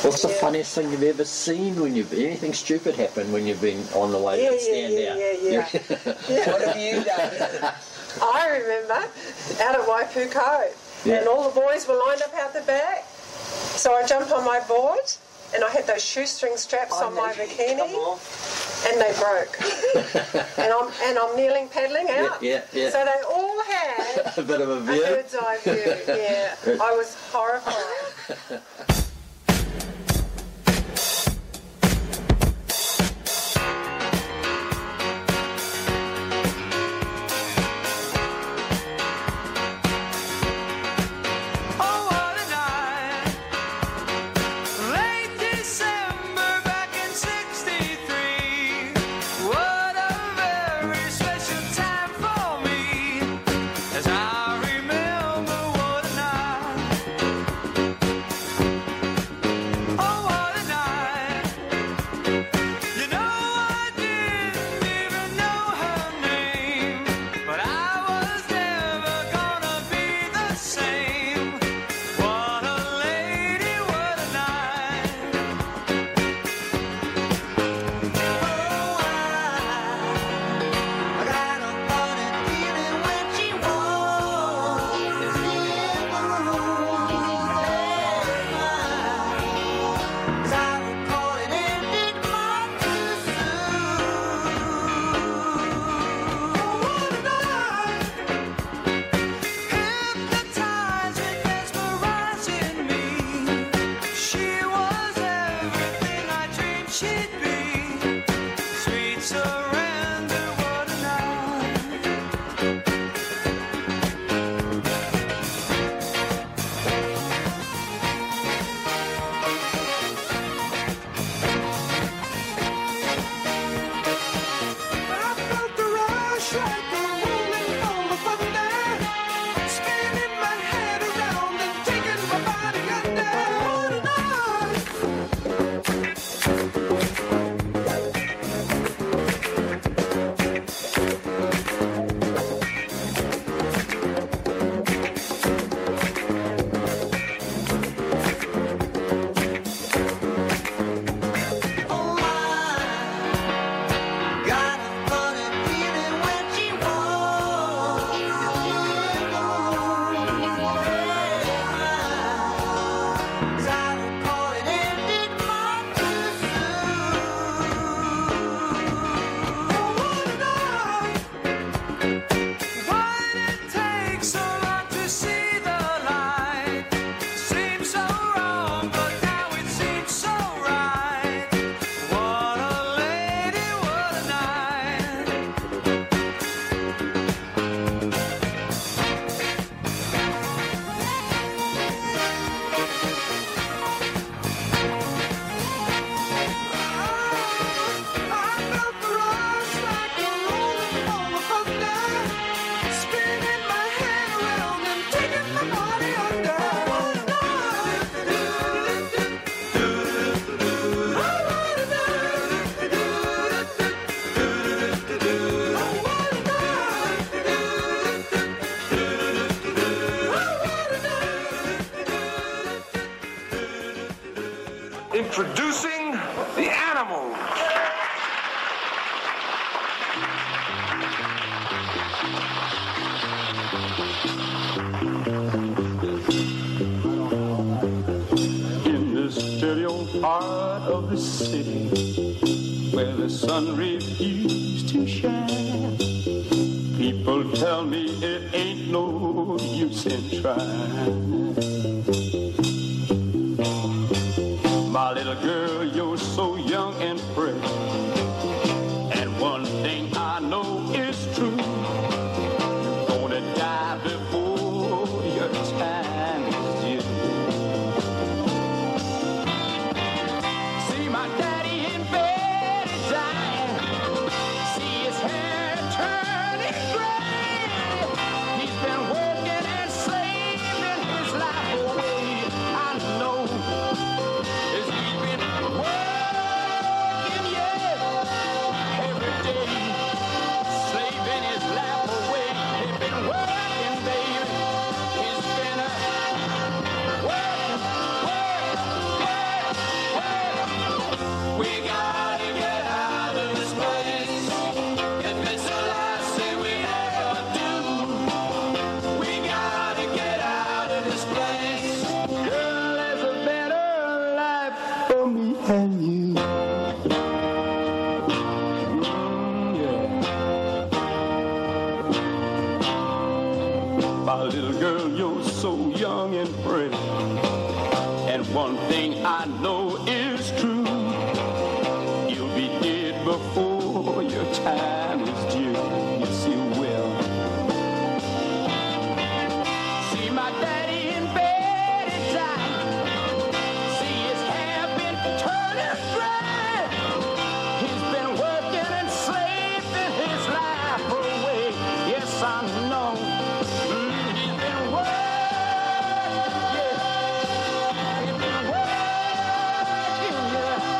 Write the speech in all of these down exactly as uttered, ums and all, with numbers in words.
What's the Yeah. funniest thing you've ever seen when you've anything stupid happen when you've been on the way Yeah, to yeah, stand yeah, out? yeah, yeah. What have you done? I remember out at Waipu Cove, Yeah. and all the boys were lined up out the back. So I jumped on my board, and I had those shoestring straps Oh, on no, my come bikini, off. and they broke. and I'm and I'm kneeling paddling out. Yeah, yeah, yeah. So they all had A bit of a a view. bird's eye view. Yeah, I was horrified. Introducing the Animals. In this dirty old part of the city where the sun refused to shine, people tell me it ain't no use in trying. My little girl, you're so young and fresh, and one thing I know is true, you're gonna die before your time is due. See my daddy in bed is dying, see his hair turning gray, he's been working and saving his life away. I know. Working, yeah. and you. Mm, yeah. My little girl, you're so young and pretty, and one thing I know is true. You'll be dead before your time is due. Yes, you will. See my daddy in bed at night. See his hair been turning gray. He's been working and slaving his life away. Yes, I know. Mm, he's been working, yeah. He's been working, yeah.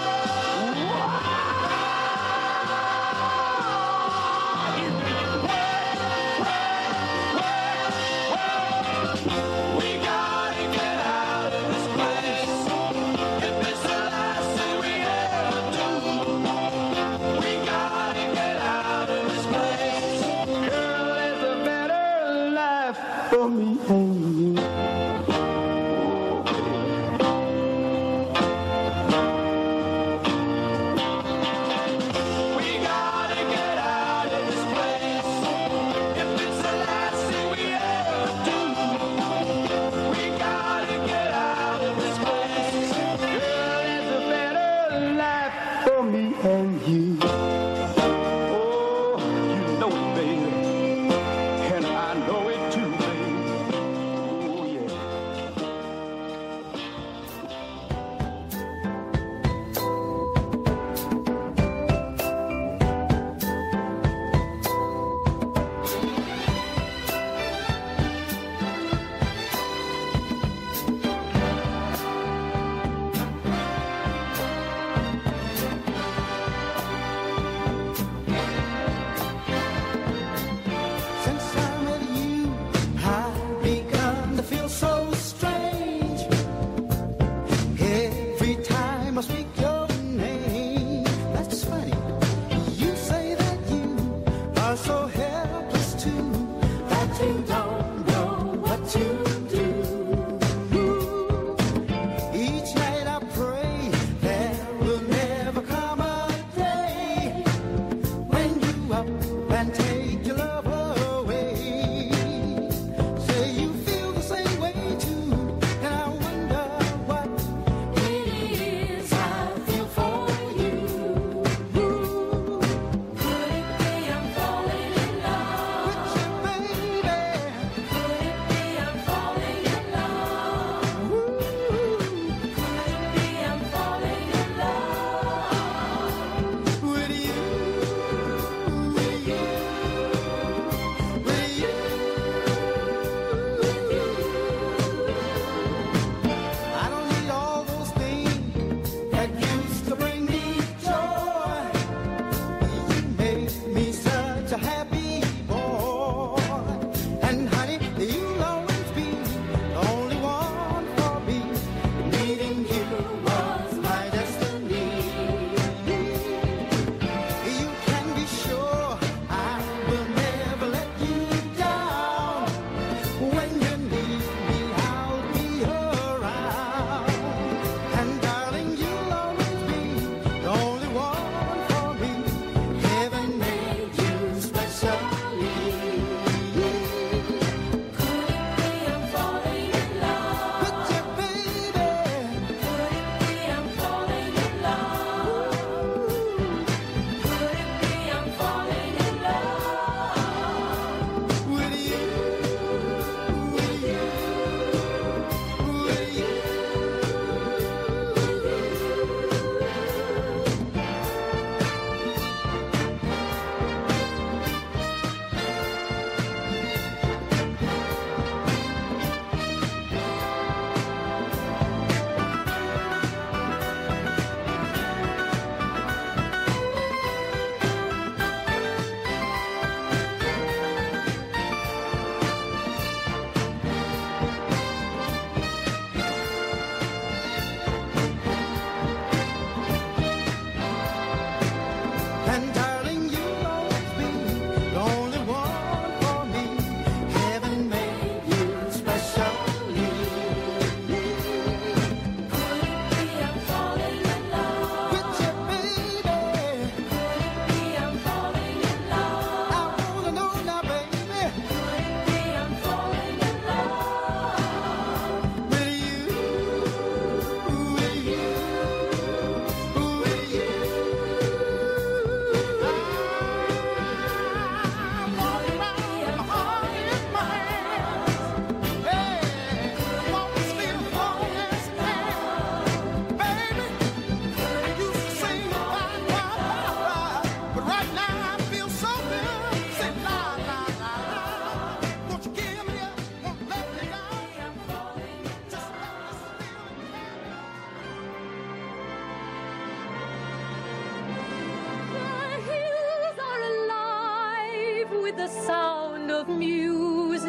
with the sound of music,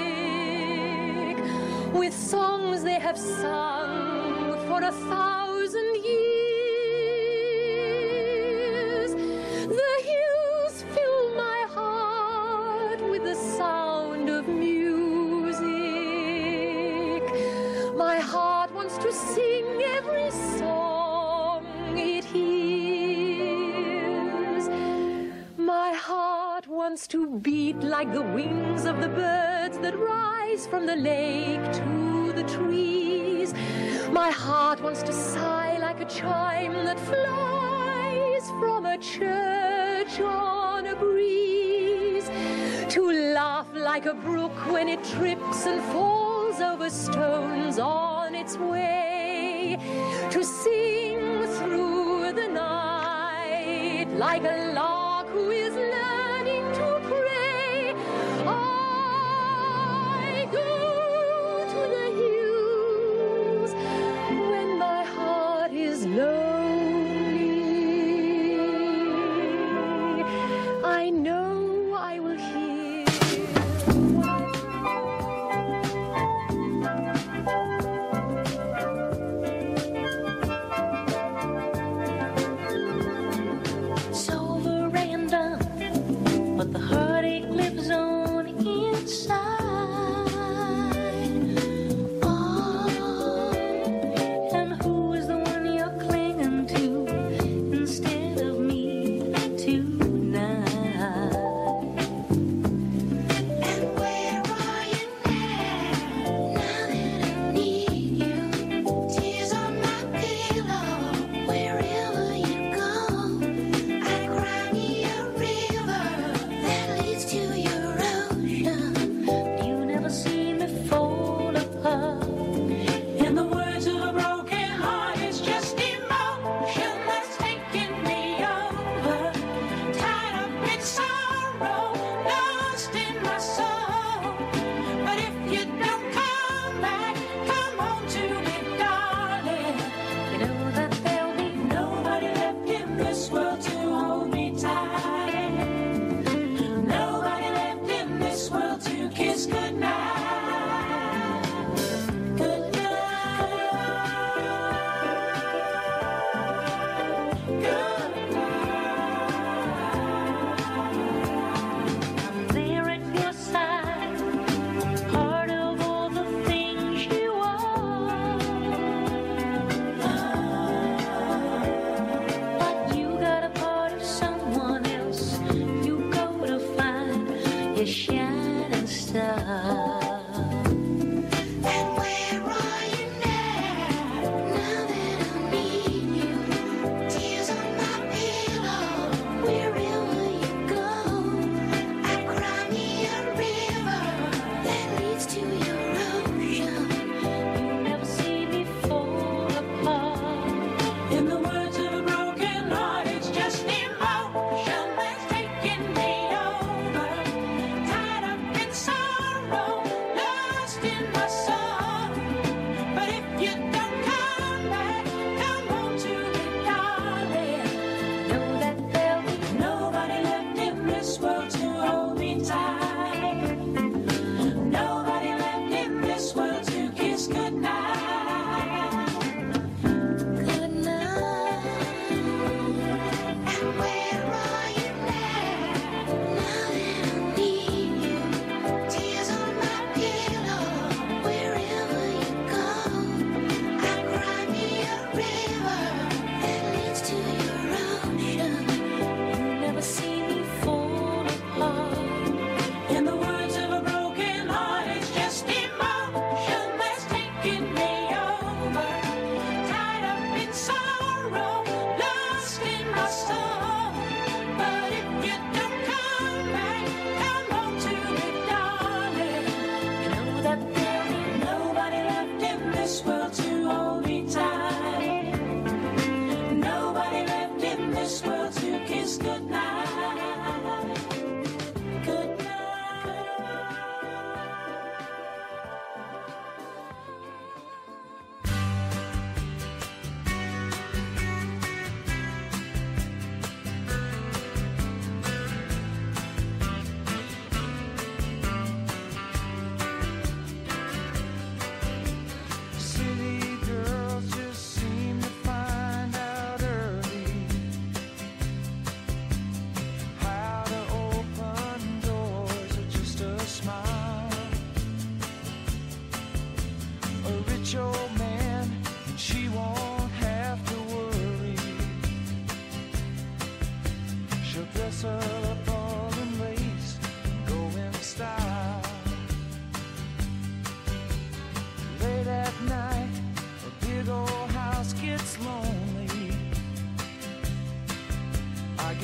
with songs they have sung for a thousand years. The hills fill my heart with the sound of music. My heart wants to sing every song it hears. My heart wants to beat like the wings of the birds that rise from the lake to the trees. My heart wants to sigh like a chime that flies from a church on a breeze, to laugh like a brook when it trips and falls over stones on its way, to sing through the night like a lark who is learning to pray. I go to the hills when my heart is lonely. I know I will hear silver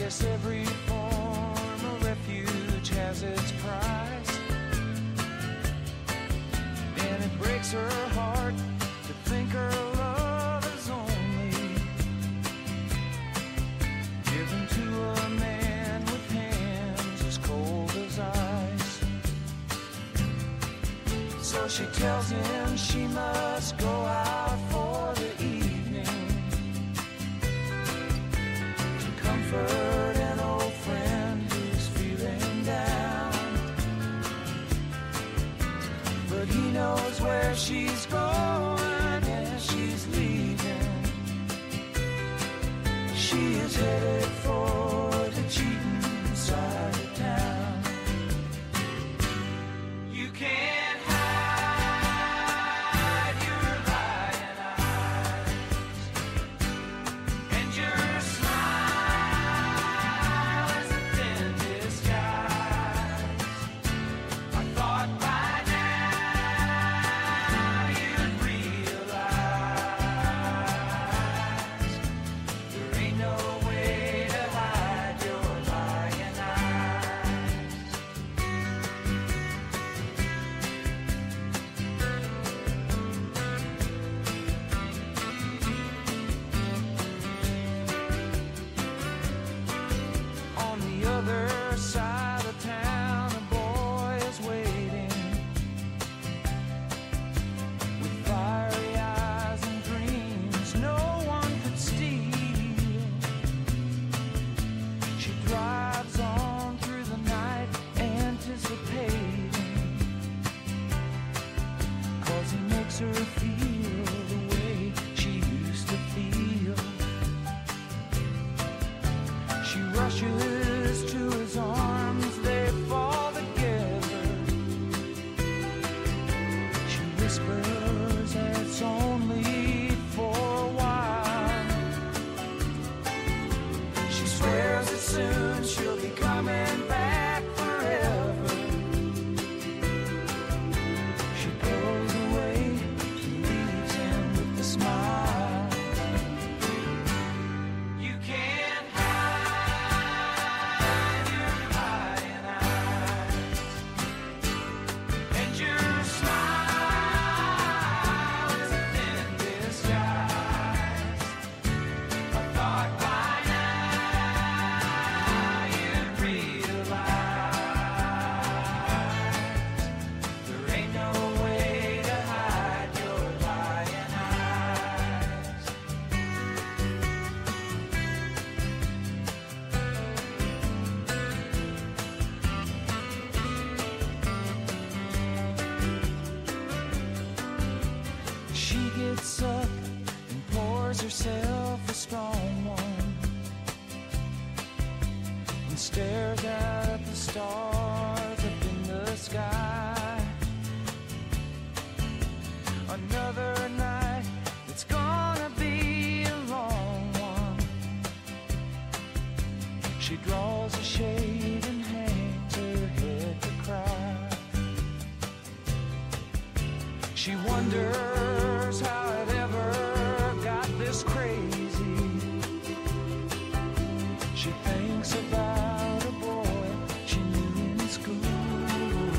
guess every form of refuge has its price, and it breaks her heart to think her love is only given to a man with hands as cold as ice. So she tells him she must go out for the evening to comfort an old friend who's feeling down. But he knows where she's going and she's leaving. She is headed for the cheating side of town. You can't hide your lying eyes, and your smile is a thin disguise. I thought by now you'd realize there ain't no way to hide your lying eyes. On the other side of town, a boy is waiting with fiery eyes and dreams no one could steal. She drives on through the night, anticipating, 'cause he makes her feel the way she used to feel. She rushes to his arms, they fall together. She whispers it's only for a while. She swears that soon she'll be coming back forever. She goes away and leaves him with a smile. You can't hide your lying eyes, and your smile is a thin disguise. I thought by now you'd realize there ain't no way to hide your lying eyes. She gets up and pours herself a strong one and stares out at the stars up in the sky. Another night, it's gonna be a long one. She draws a shade and hangs her head to cry. She wonders how it ever got this crazy. She thinks about a boy she knew in school.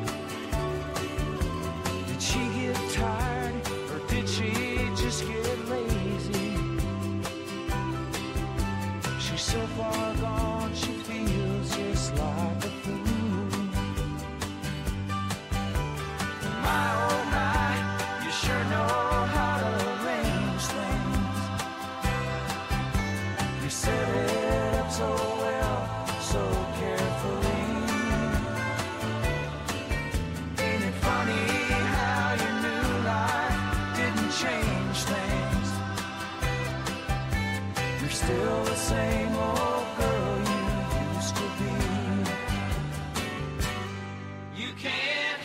Did she get tired or did she just get lazy? She's so far gone, she feels just like a fool. My oh my, you sure know how to arrange things. You set it up so well, so carefully. Ain't it funny how your new life didn't change things? You're still the same old girl you used to be. You can't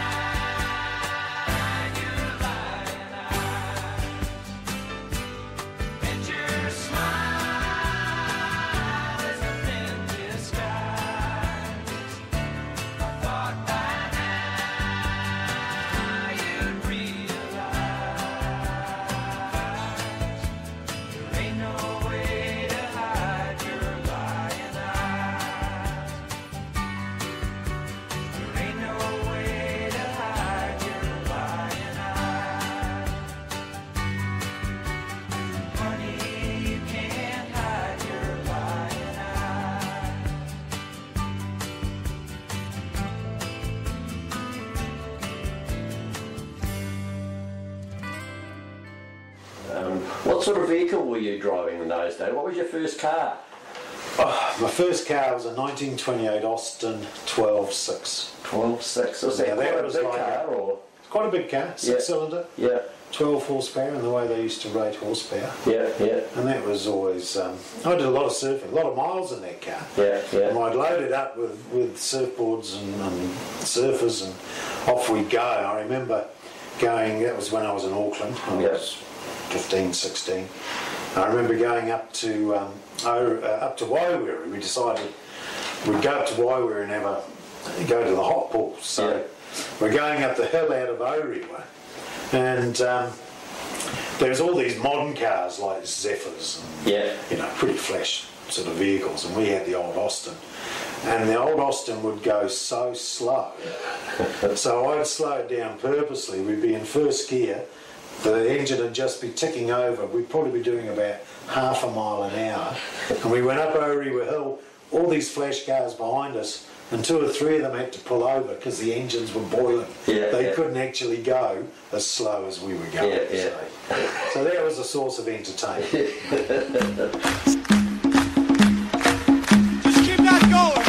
hide your lying eyes, and your smile is a thin disguise. I thought by now you'd realize there ain't no way to hide your What sort of vehicle were you driving in those days? What was your first car? Oh, my first car was a nineteen twenty-eight Austin twelve six. twelve six. Was that Yeah, quite that a was big like car, a- or? Quite a big car, six Yeah. cylinder, Yeah, twelve horsepower, and the way they used to rate horsepower. yeah, yeah, And that was always, um, I did a lot of surfing, a lot of miles in that car. yeah, And yeah. I'd load it up with, with surfboards and, and surfers, and off we'd go. I remember going, that was when I was in Auckland, I Yeah. was fifteen, sixteen. I remember going up to um, oh, uh, up to Waiwiri. We decided we'd go up to Waiwiri and have a, go to the hot pools. So Yeah. we're going up the hill out of Orewa, and um, there's all these modern cars like Zephyrs and Yeah. you know, pretty flash sort of vehicles, and we had the old Austin, and the old Austin would go so slow, so I'd slow it down purposely. We'd be in first gear, the engine would just be ticking over, we'd probably be doing about half a mile an hour, and we went up Orewa Hill, all these flash cars behind us, and two or three of them had to pull over because the engines were boiling. Yeah, they yeah. couldn't actually go as slow as we were going. Yeah, yeah. So, so that was a source of entertainment. Just keep that going.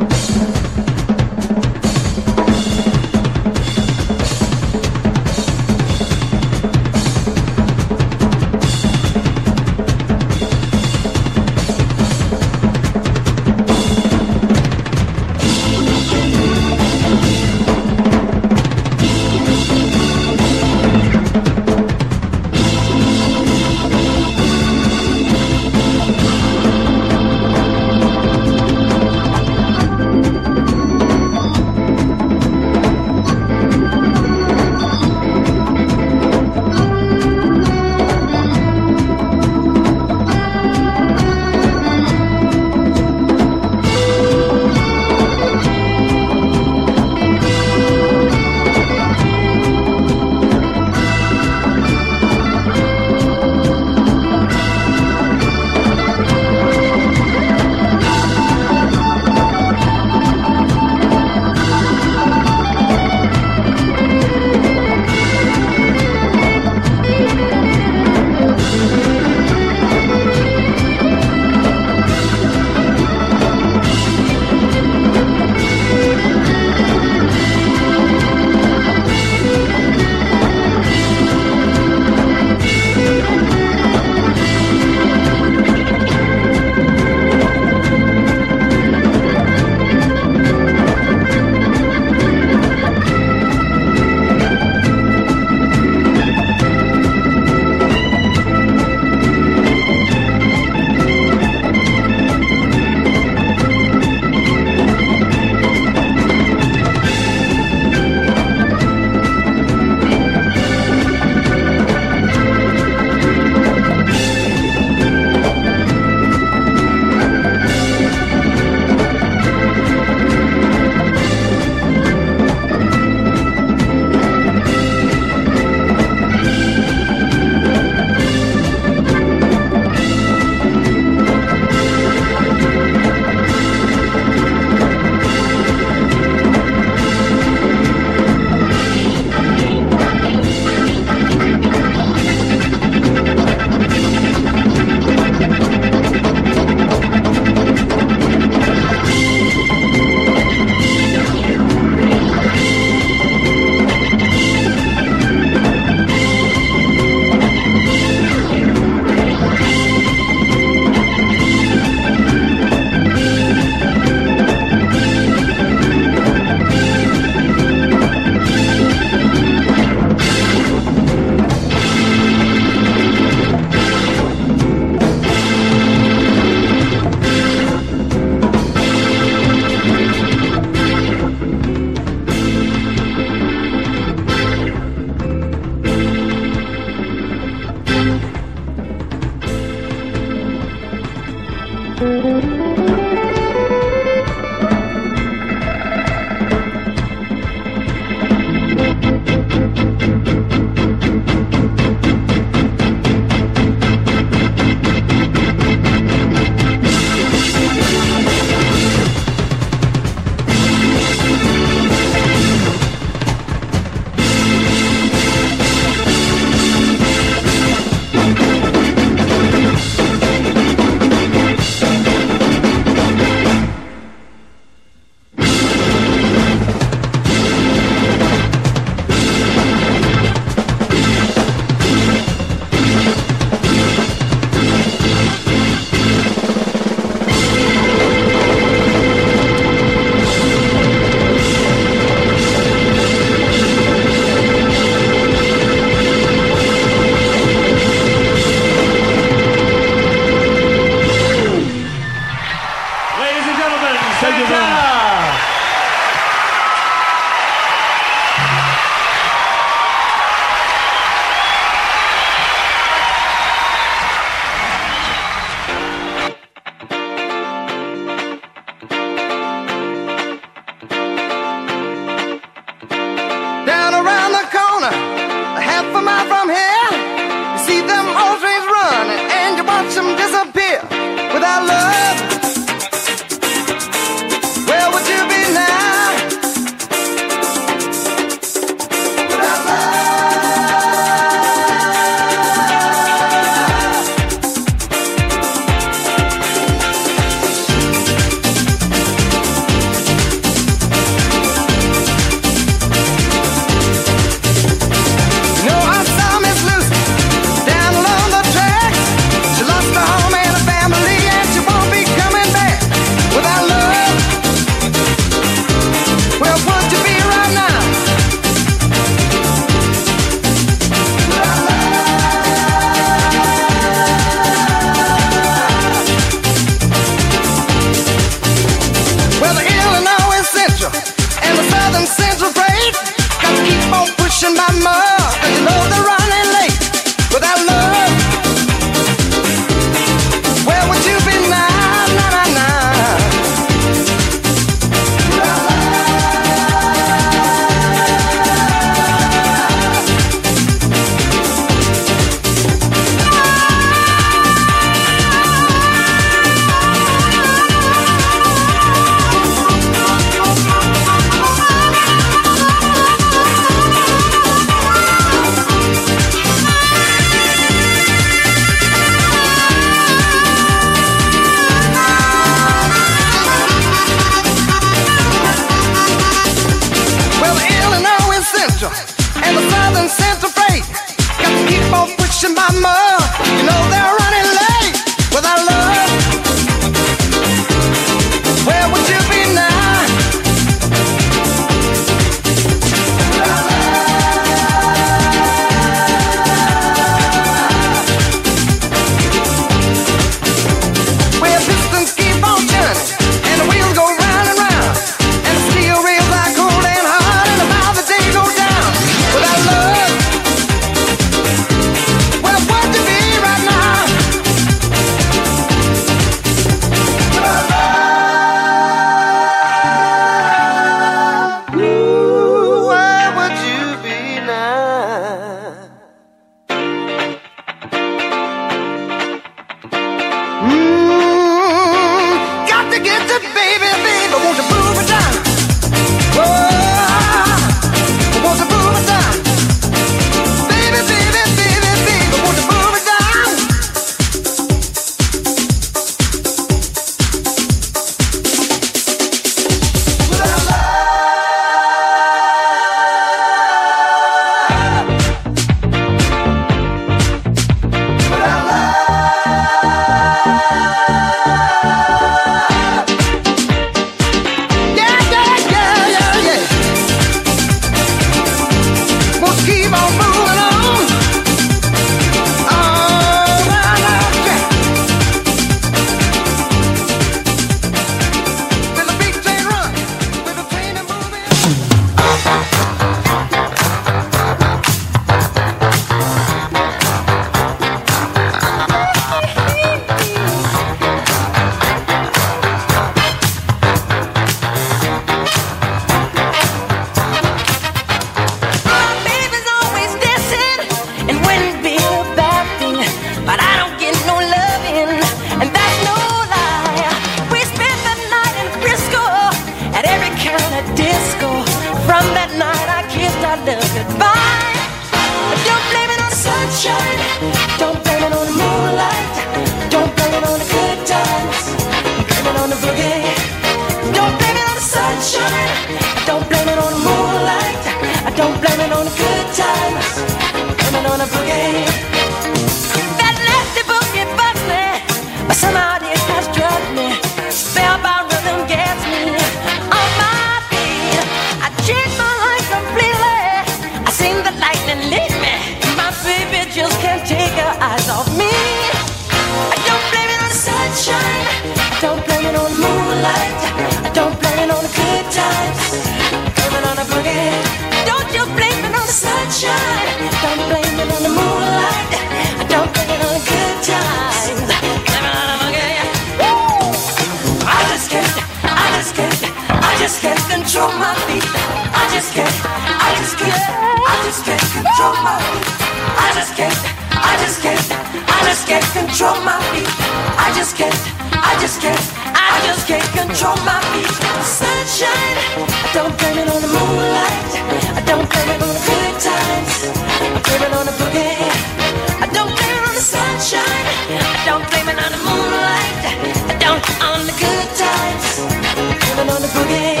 sunshine. Don't blame it on the moonlight. Don't blame it on the good times. Blame it on the boogie. Don't blame it on the sunshine. Don't blame it on the moonlight. Don't blame it on the good times. Blame it on the boogie. That nasty boogie bugs me, but somehow it has drugged me. Spellbound rhythm gets me on my feet. I changed my life completely. I seen the lightning lead me. My baby just can't take her eyes off me. I don't blame it on the sunshine. I don't blame it on the moonlight. I don't blame it on the good times. Blame it on the boogie. Don't you blame it on the sunshine. Don't blame it on the moonlight. I don't blame it on the good times. Blame it on the boogie. Woo! I just can't, I just can't, I just can't control my feet. I just can't, I just can't, I just can't control my feet. I just can't, I just can't, I just can't control my feet. I just can't, I just can't, I just can't control my feet. Sunshine, I don't blame it on the moonlight. I don't blame it on the good times. I blame it on the boogie. I don't blame it on the sunshine. I don't blame it on the moonlight. I don't on the good times. I blame it on the boogie.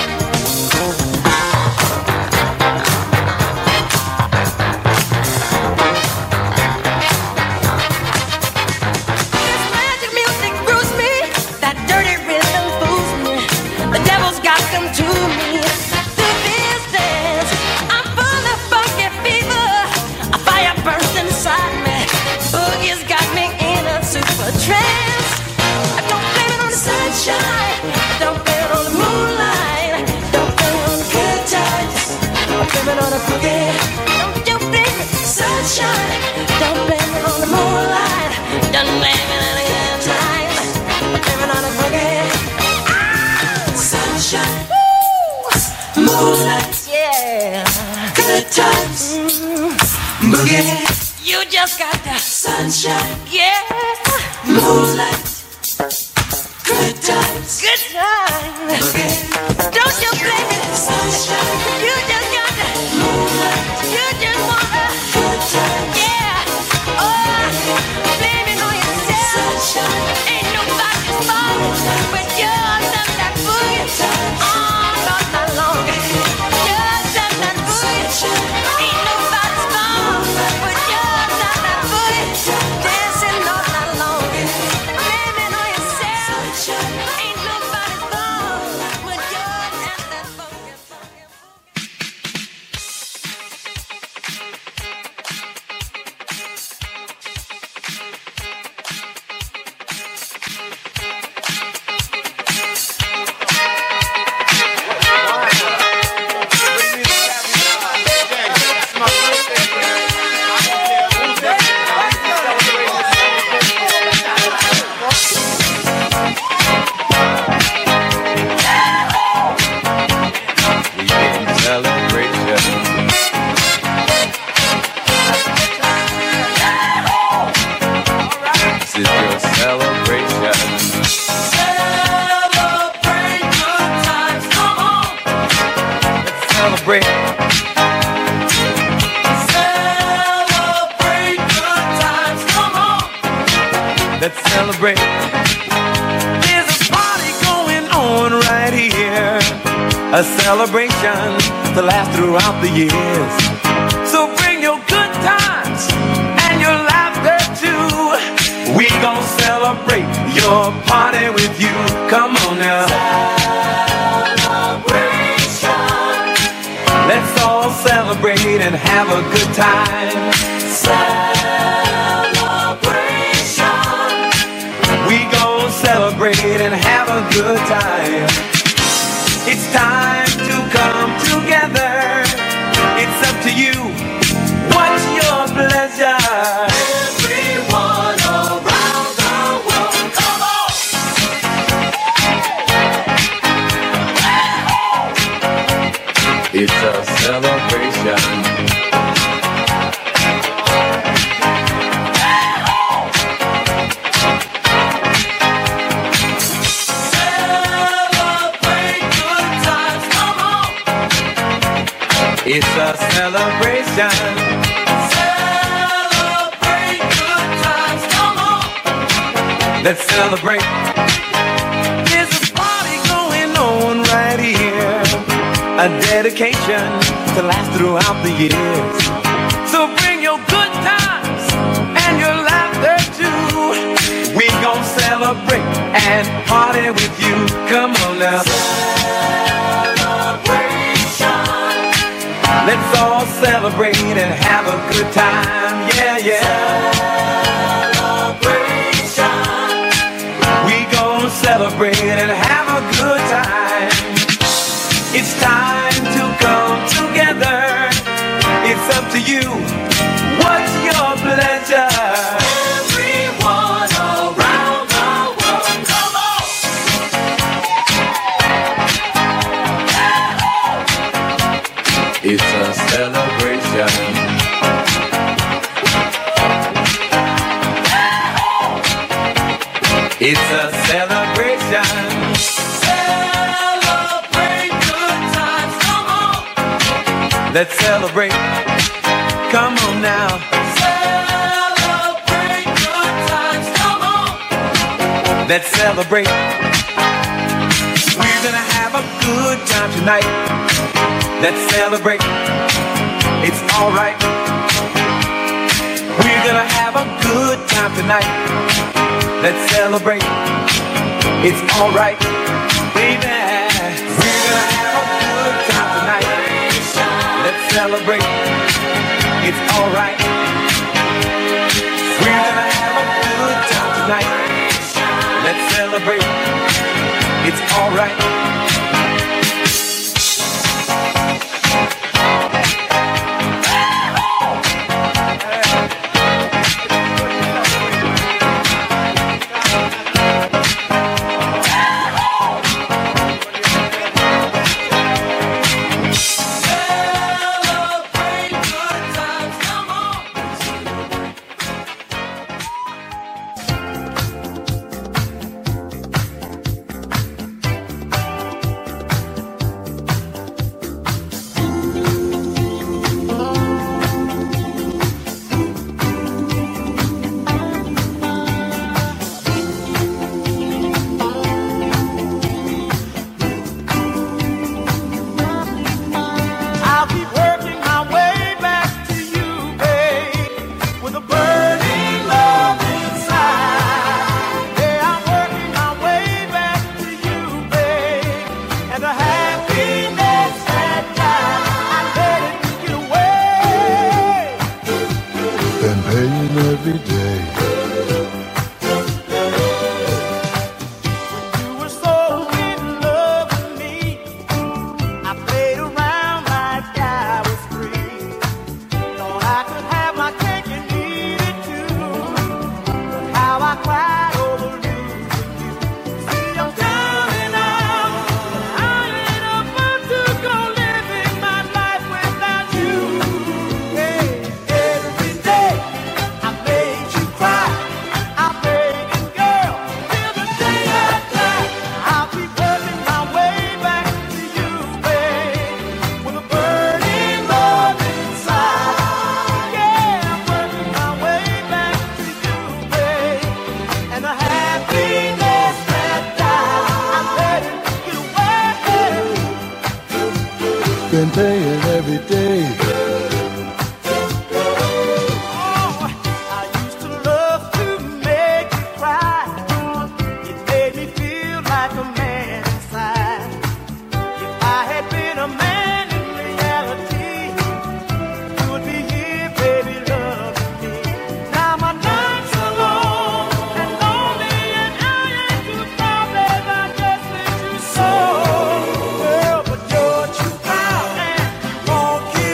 You just got the sunshine, yeah. Moonlight, good times, good times. Boogie. Don't you blame it, sunshine. You just got the moonlight. You just want the good times, yeah. Oh, blame it on yourself. Sunshine, ain't nobody's fault but yours and that boogie. Oh, not that long. Yours and that boogie. Ain't nobody's fault but yours and that boogie. Dancing all night long. Blame it on yourself. Ain't nobody's fault but yours and that boogie. Celebrate. Celebrate good times, come on. Let's celebrate. There's a party going on right here. A celebration to last throughout the years. So bring your good times and your laughter too. We gon' celebrate your party with you. Come on now. Let's all celebrate and have a good time. Celebration. We gon' celebrate and have a good time. It's time to come together. It's up to you. What's your pleasure? Everyone around the world, come on. It's a celebration. Celebrate good times, come on. It's a celebration. Celebrate. Let's celebrate. There's a party going on right here, a dedication to last throughout the years. So bring your good times and your laughter too. We gon' celebrate and party with you. Come on now. Celebration. Let's all celebrate and have a good time. Yeah, yeah. Celebrate and have a good time. It's time to come together. It's up to you. What's your pleasure? Everyone around the world, come on. It's a celebration. It's a celebration. Celebrate good times, come on. Let's celebrate. Come on now. Celebrate good times, come on. Let's celebrate. We're gonna have a good time tonight. Let's celebrate. It's alright. We're gonna have a good time tonight. Let's celebrate. It's alright, baby. We're gonna have a good time tonight. Let's celebrate. It's alright. We're gonna have a good time tonight. Let's celebrate. It's alright. Been paying every day. Won't keep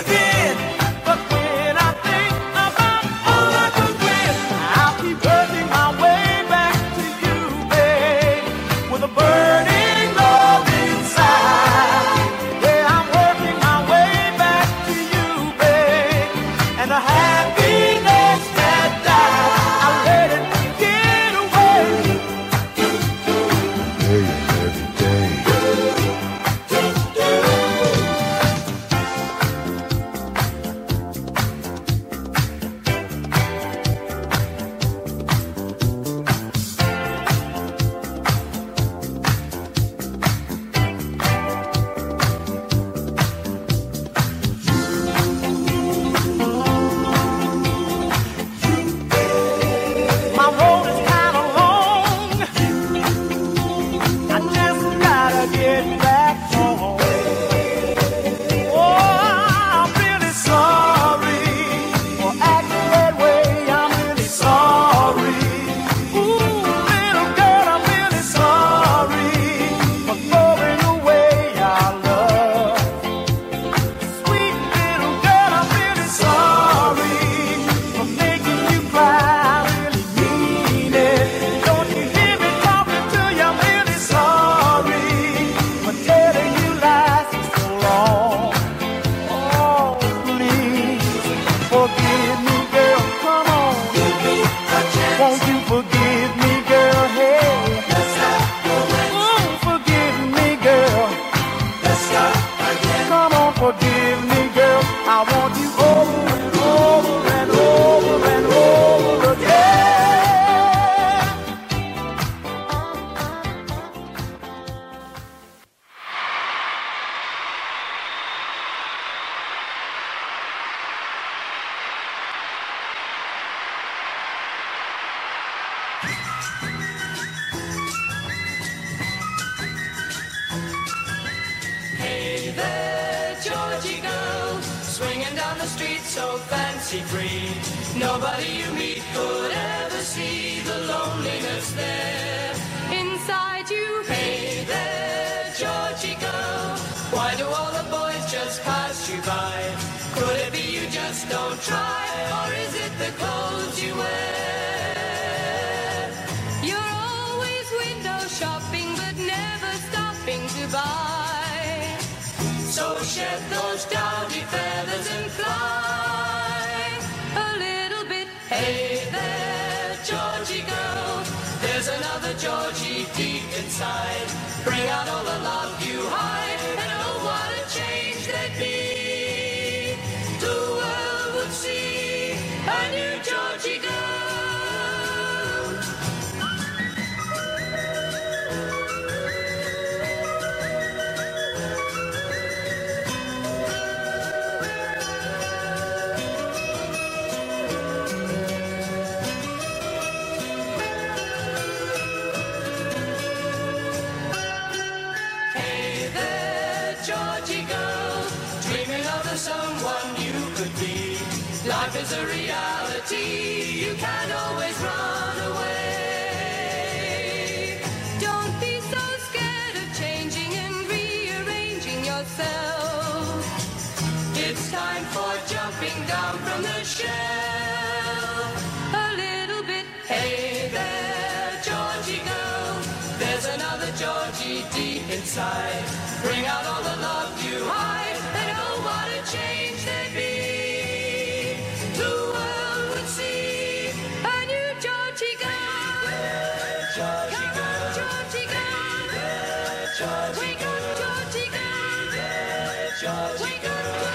fantasy free. Nobody you meet could ever see the loneliness there inside you. Hey there, Georgie girl, why do all the boys just pass you by? Could it be you just don't try, or is it the clothes you wear? You're always window shopping, but never stopping to buy. So shed those dowdy feathers and fly a little bit. Hey there, Georgie girl, there's another Georgie deep inside. Bring out all the love you hide, and oh, what a change there'd be. The world would see a new Georgie girl. Georgie girl, dreaming of the someone you could be. Life is a reality, you can't always run away. Don't be so scared of changing and rearranging yourself. It's time for jumping down from the shelf a little bit. Hey there, Georgie girl, there's another Georgie deep inside. Bring out all the love you hide, and oh, what a change there'd be. The world would see a new Georgie girl. Georgie girl, Georgie girl. Georgie Wake up, Georgie girl. Georgie Wake up, Georgie girl.